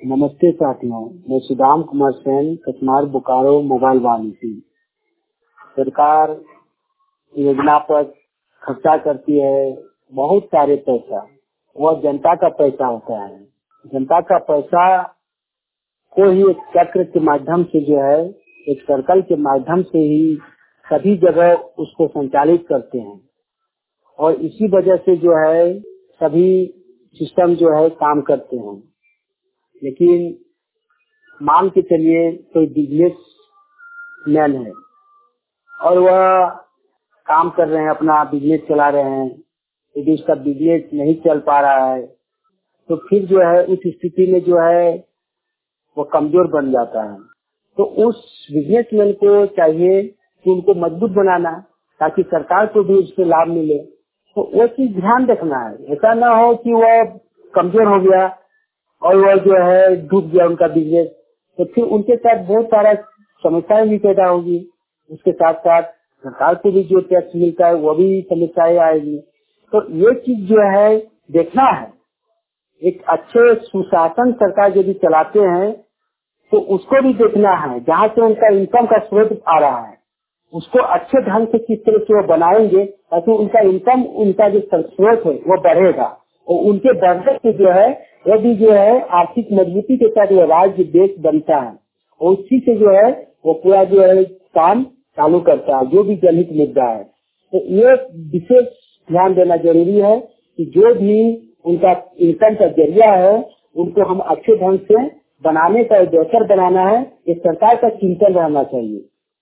नमस्ते साथियों, मैं सुदाम कुमार सेन, कचमार बोकारो मोबाइल वाणी। सरकार योजना पर खर्चा करती है बहुत सारे पैसा। वह जनता का पैसा होता है। जनता का पैसा को ही एक चक्र के माध्यम से जो है, एक सर्कल के माध्यम से ही सभी जगह उसको संचालित करते हैं और इसी वजह से जो है सभी सिस्टम जो है काम करते हैं। लेकिन मान के चलिए कोई बिजनेस मैन है और वह काम कर रहे हैं, अपना बिजनेस चला रहे हैं, यदि उसका बिजनेस नहीं चल पा रहा है तो फिर जो है उस स्थिति में जो है वो कमजोर बन जाता है। तो उस बिजनेसमैन को चाहिए कि उनको मजबूत बनाना, ताकि सरकार को भी उससे लाभ मिले। तो वो चीज ध्यान रखना है। ऐसा ना हो कि वह कमजोर हो गया और वह जो है डूब गया उनका बिजनेस, तो फिर उनके साथ बहुत सारा समस्याएं भी पैदा होगी। उसके साथ साथ सरकार को भी जो टैक्स मिलता है वो भी समस्याएं आएगी। तो ये चीज जो है देखना है। एक अच्छे सुशासन सरकार यदि चलाते हैं तो उसको भी देखना है, जहाँ से उनका इनकम का स्रोत आ रहा है उसको अच्छे ढंग से किस तरह से वो बनाएंगे ताकि उनका इनकम, उनका जो स्रोत है वो बढ़ेगा और उनके बढ़ने से जो है वो भी जो है आर्थिक मजबूती के साथ वो राज्य देश बनता है और उसी से जो है वो पूरा जो है काम चालू करता है, जो भी जनहित मुद्दा है। तो ये विशेष ध्यान देना जरूरी है कि जो भी उनका इनकम का जरिया है उनको हम अच्छे ढंग से बनाने का, बेहतर बनाना है। ये सरकार का चिंतन रहना चाहिए।